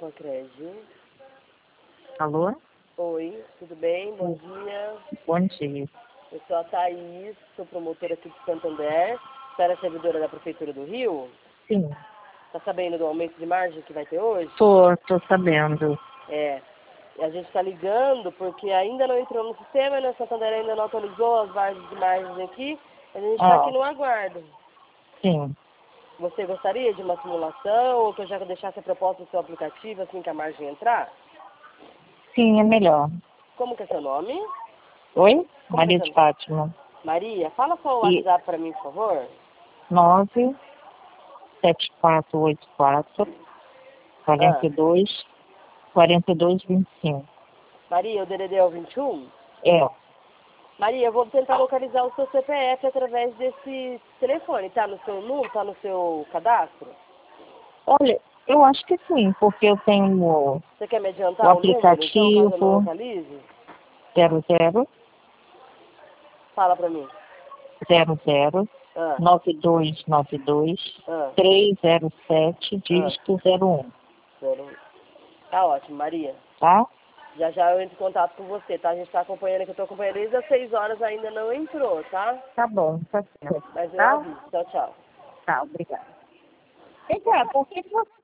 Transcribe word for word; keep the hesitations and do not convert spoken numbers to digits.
com a Crede. Alô? Oi, tudo bem? Bom dia. Bom dia. Eu sou a Thaís, sou promotora aqui de Santander. Você era servidora da Prefeitura do Rio? Sim. Tá sabendo do aumento de margem que vai ter hoje? Tô, tô sabendo. É. E a gente está ligando porque ainda não entrou no sistema, né? Santander ainda não atualizou as bases de margem aqui. A gente está Ó, aqui no aguardo. sim. Você gostaria de uma simulação ou que eu já deixasse a proposta do seu aplicativo assim que a margem entrar? Sim, é melhor. Como que é seu nome? Oi? Como que é Maria seu de nome? Fátima. Maria, fala só o E WhatsApp para mim, por favor. nove sete quatro oito quatro Ah, quarenta e dois quarenta e dois vinte e cinco. Maria, o D D D é o vinte e um? É. Maria, eu vou tentar localizar o seu C P F através desse telefone. Tá no seu número? Tá no seu cadastro? Olha, eu acho que sim, porque eu tenho o, Você quer me o adiantar o número? Então, caso eu não aplicativo localize, zero zero fala para mim. zero zero Ah, nove dois nove dois ah, três zero sete ah. dígito zero um, Zero. Tá ótimo, Maria. tá? Já já eu entro em contato com você, tá? A gente tá acompanhando aqui, eu tô acompanhando desde as seis horas, ainda não entrou, tá? Tá bom, tá certo. Mas eu Tá? aviso. Tchau, tchau. Tá, obrigada. Vem cá, por que que você